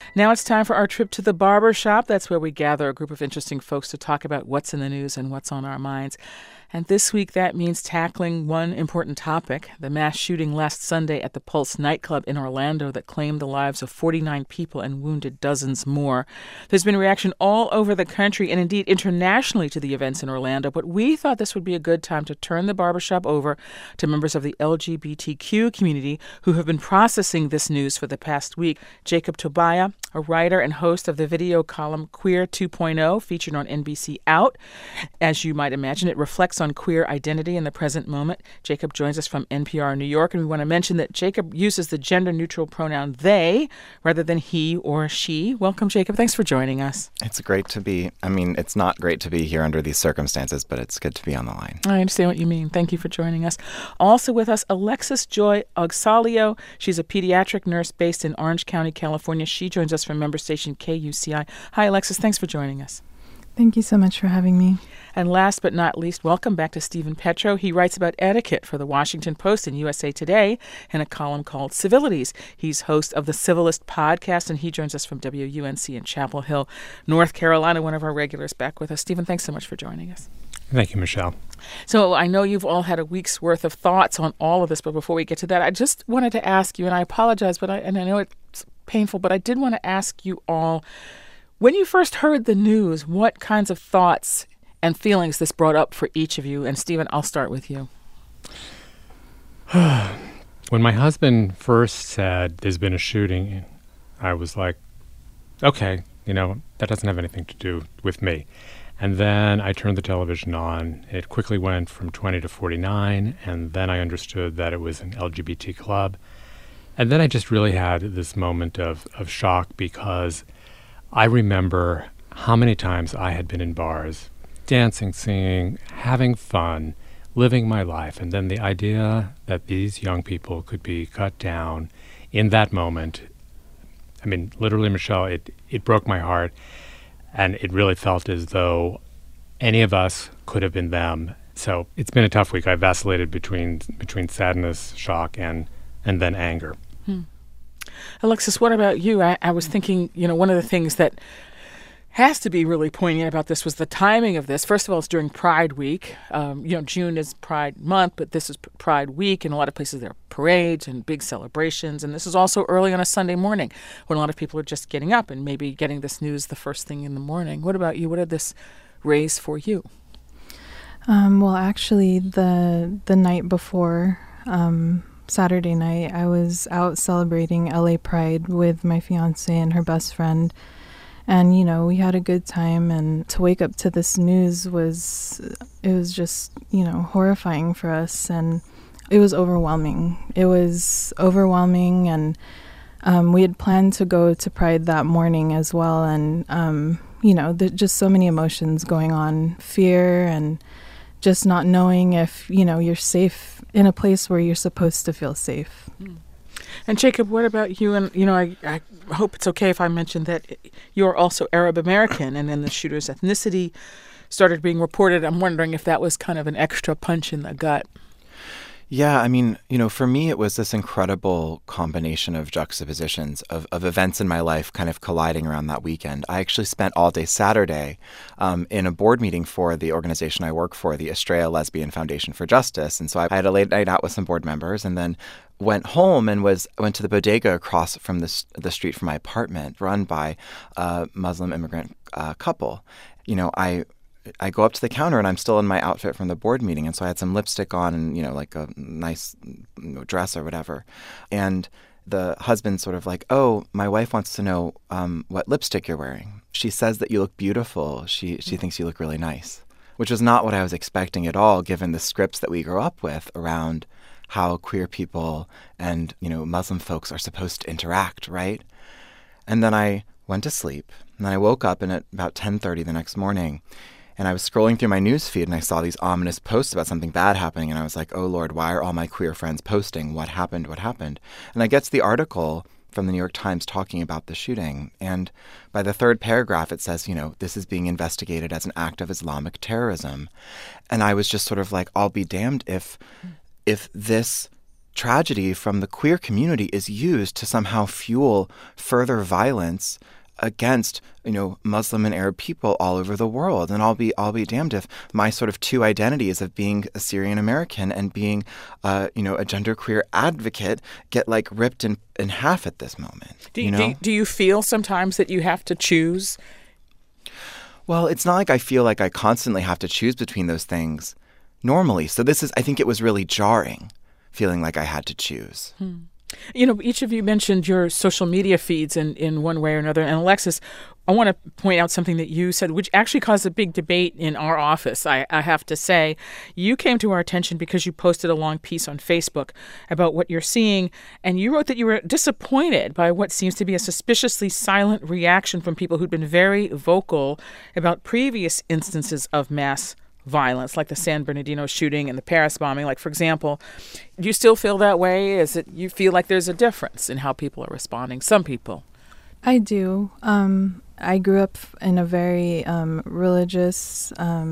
Now it's time for our trip to the barber shop. That's where we gather a group of interesting folks to talk about what's in the news and what's on our minds. And this week, that means tackling one important topic, the mass shooting last Sunday at the Pulse nightclub in Orlando that claimed the lives of 49 people and wounded dozens more. There's been reaction all over the country and indeed internationally to the events in Orlando, but we thought this would be a good time to turn the barbershop over to members of the LGBTQ community who have been processing this news for the past week. Jacob Tobia, a writer and host of the video column Queer 2.0, featured on NBC Out. As you might imagine, it reflects on queer identity in the present moment. Jacob joins us from NPR New York, and we want to mention that Jacob uses the gender-neutral pronoun they rather than he or she. Welcome, Jacob. Thanks for joining us. It's great to be, it's not great to be here under these circumstances, but it's good to be on the line. I understand what you mean. Thank you for joining us. Also with us, Alexis Joy Ogsalio. She's a pediatric nurse based in Orange County, California. She joins us from member station KUCI. Hi, Alexis. Thanks for joining us. Thank you so much for having me. And last but not least, welcome back to Stephen Petro. He writes about etiquette for the Washington Post and USA Today in a column called Civilities. He's host of the Civilist podcast, and he joins us from WUNC in Chapel Hill, North Carolina, one of our regulars back with us. Stephen, thanks so much for joining us. Thank you, Michelle. So I know you've all had a week's worth of thoughts on all of this, but before we get to that, I just wanted to ask you, and I apologize, but I know it's painful, but I did want to ask you all, when you first heard the news, what kinds of thoughts and feelings this brought up for each of you? And Stephen, I'll start with you. When my husband first said there's been a shooting, I was like, okay, that doesn't have anything to do with me. And then I turned the television on. It quickly went from 20 to 49, and then I understood that it was an LGBT club. And then I just really had this moment of shock because I remember how many times I had been in bars, dancing, singing, having fun, living my life. And then the idea that these young people could be cut down in that moment, literally, Michelle, it broke my heart. And it really felt as though any of us could have been them. So it's been a tough week. I vacillated between sadness, shock, and then anger. Alexis, what about you? I was thinking, one of the things that has to be really poignant about this was the timing of this. First of all, it's during Pride Week. June is Pride Month, but this is Pride Week. In a lot of places, there are parades and big celebrations. And this is also early on a Sunday morning when a lot of people are just getting up and maybe getting this news the first thing in the morning. What about you? What did this raise for you? Well, actually, the night before, Saturday night, I was out celebrating LA Pride with my fiance and her best friend. And, we had a good time. And to wake up to this news was just, horrifying for us. And it was overwhelming. And we had planned to go to Pride that morning as well. And, just so many emotions going on, fear and just not knowing if, you're safe in a place where you're supposed to feel safe. And Jacob, what about you? And, I hope it's okay if I mention that you're also Arab American, and then the shooter's ethnicity started being reported. I'm wondering if that was kind of an extra punch in the gut. Yeah, for me, it was this incredible combination of juxtapositions of events in my life kind of colliding around that weekend. I actually spent all day Saturday in a board meeting for the organization I work for, the Estrella Lesbian Foundation for Justice. And so I had a late night out with some board members and then went home and went to the bodega across from the street from my apartment, run by a Muslim immigrant couple. I go up to the counter and I'm still in my outfit from the board meeting. And so I had some lipstick on and, like a nice dress or whatever. And the husband sort of like, oh, my wife wants to know what lipstick you're wearing. She says that you look beautiful. She thinks you look really nice, which was not what I was expecting at all, given the scripts that we grew up with around how queer people and, Muslim folks are supposed to interact, right? And then I went to sleep. And then I woke up and at about 10:30 the next morning, and I was scrolling through my news feed and I saw these ominous posts about something bad happening. And I was like, oh, Lord, why are all my queer friends posting? What happened? What happened? And I get to the article from the New York Times talking about the shooting. And by the third paragraph, it says, this is being investigated as an act of Islamic terrorism. And I was just sort of like, I'll be damned if this tragedy from the queer community is used to somehow fuel further violence against, Muslim and Arab people all over the world. And I'll be damned if my sort of two identities of being a Syrian American and being, a genderqueer advocate get ripped in half at this moment. Do you feel sometimes that you have to choose? Well, it's not like I feel like I constantly have to choose between those things normally. So I think it was really jarring, feeling like I had to choose. Each of you mentioned your social media feeds in one way or another. And Alexis, I want to point out something that you said, which actually caused a big debate in our office, I have to say. You came to our attention because you posted a long piece on Facebook about what you're seeing, and you wrote that you were disappointed by what seems to be a suspiciously silent reaction from people who'd been very vocal about previous instances of mass violence, like the San Bernardino shooting and the Paris bombing. Like, for example, do you still feel that way? Is it you feel like there's a difference in how people are responding? Some people. I do. I grew up in a very religious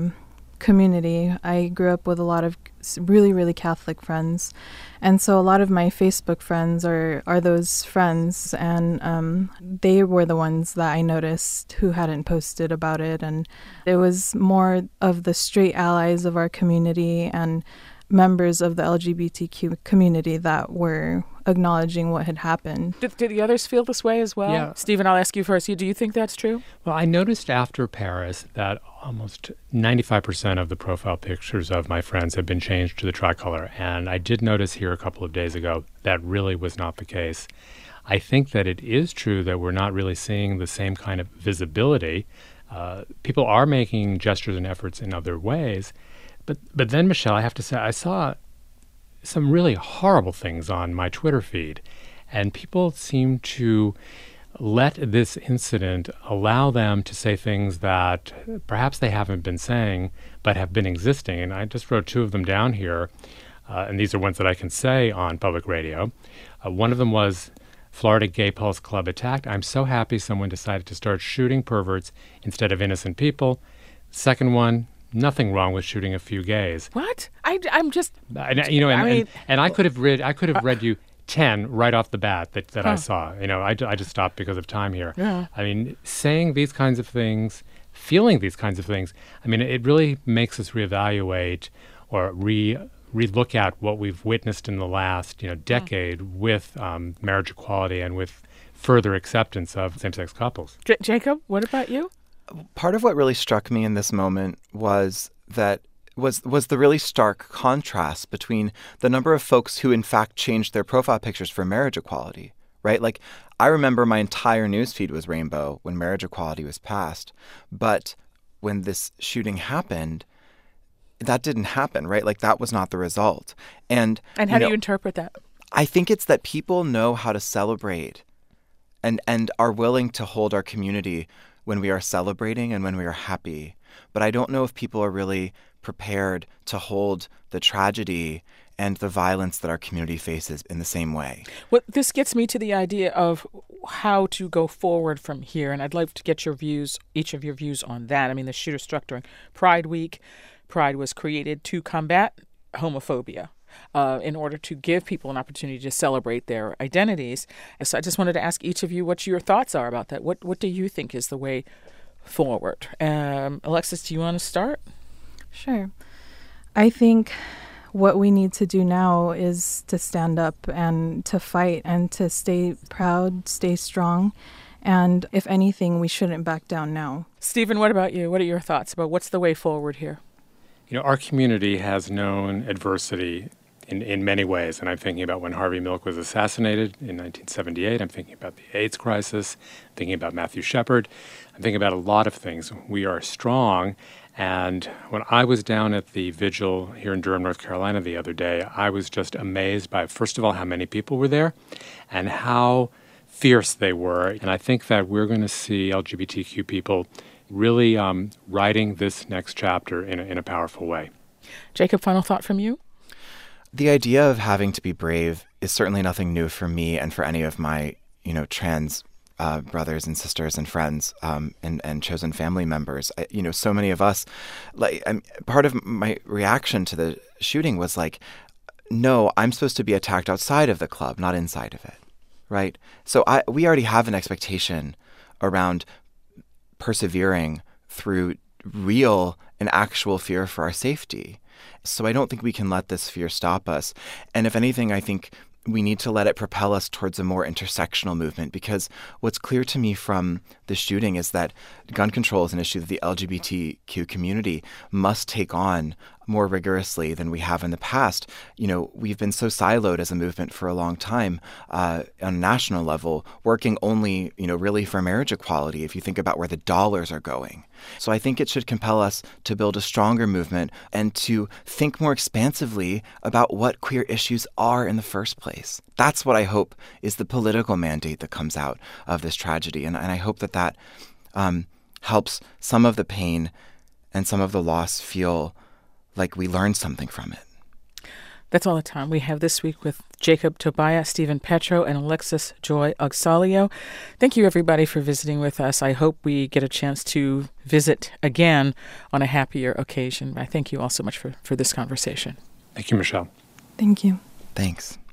community. I grew up with a lot of really, really Catholic friends. And so a lot of my Facebook friends are those friends, and they were the ones that I noticed who hadn't posted about it. And it was more of the straight allies of our community and members of the LGBTQ community that were acknowledging what had happened. Did the others feel this way as well? Yeah. Stephen, I'll ask you first. Do you think that's true? Well, I noticed after Paris that almost 95% of the profile pictures of my friends have been changed to the tricolor. And I did notice here a couple of days ago that really was not the case. I think that it is true that we're not really seeing the same kind of visibility. People are making gestures and efforts in other ways. But then, Michelle, I have to say, I saw some really horrible things on my Twitter feed, and people seem to let this incident allow them to say things that perhaps they haven't been saying but have been existing. And I just wrote two of them down here, and these are ones that I can say on public radio. One of them was, Florida Gay Pulse Club attacked. I'm so happy someone decided to start shooting perverts instead of innocent people. Second one, nothing wrong with shooting a few gays. What? I'm just. And I could have read you 10 right off the bat that I saw. I just stopped because of time here. Yeah. I mean, saying these kinds of things, feeling these kinds of things. I mean, it really makes us reevaluate or relook at what we've witnessed in the last decade with marriage equality and with further acceptance of same-sex couples. Jacob, what about you? Part of what really struck me in this moment was the really stark contrast between the number of folks who in fact changed their profile pictures for marriage equality, right? Like, I remember my entire newsfeed was rainbow when marriage equality was passed, but when this shooting happened, that didn't happen, right? Like, that was not the result. And how do you interpret that? I think it's that people know how to celebrate and are willing to hold our community when we are celebrating and when we are happy. But I don't know if people are really prepared to hold the tragedy and the violence that our community faces in the same way. Well, this gets me to the idea of how to go forward from here, and I'd like to get your views, each of your views on that. I mean, the shooter struck during Pride Week. Pride was created to combat homophobia, in order to give people an opportunity to celebrate their identities. And so I just wanted to ask each of you what your thoughts are about that. What do you think is the way forward? Alexis, do you want to start? Sure. I think what we need to do now is to stand up and to fight and to stay proud, stay strong. And if anything, we shouldn't back down now. Stephen, what about you? What are your thoughts about what's the way forward here? Our community has known adversity in many ways, and I'm thinking about when Harvey Milk was assassinated in 1978. I'm thinking about the AIDS crisis, I'm thinking about Matthew Shepard. I'm thinking about a lot of things. We are strong, and when I was down at the vigil here in Durham, North Carolina the other day, I was just amazed by, first of all, how many people were there and how fierce they were. And I think that we're going to see LGBTQ people really writing this next chapter in a powerful way. Jacob, final thought from you? The idea of having to be brave is certainly nothing new for me and for any of my, trans brothers and sisters and friends and chosen family members. So many of us, part of my reaction to the shooting was like, no, I'm supposed to be attacked outside of the club, not inside of it, right? So we already have an expectation around persevering through real and actual fear for our safety. So I don't think we can let this fear stop us. And if anything, I think we need to let it propel us towards a more intersectional movement, because what's clear to me from the shooting is that gun control is an issue that the LGBTQ community must take on more rigorously than we have in the past. We've been so siloed as a movement for a long time on a national level, working only, really for marriage equality, if you think about where the dollars are going. So I think it should compel us to build a stronger movement and to think more expansively about what queer issues are in the first place. That's what I hope is the political mandate that comes out of this tragedy. And I hope that helps some of the pain and some of the loss feel like we learned something from it. That's all the time we have this week with Jacob Tobiah, Stephen Petro, and Alexis Joy Ogsalio. Thank you, everybody, for visiting with us. I hope we get a chance to visit again on a happier occasion. I thank you all so much for this conversation. Thank you, Michelle. Thank you. Thanks.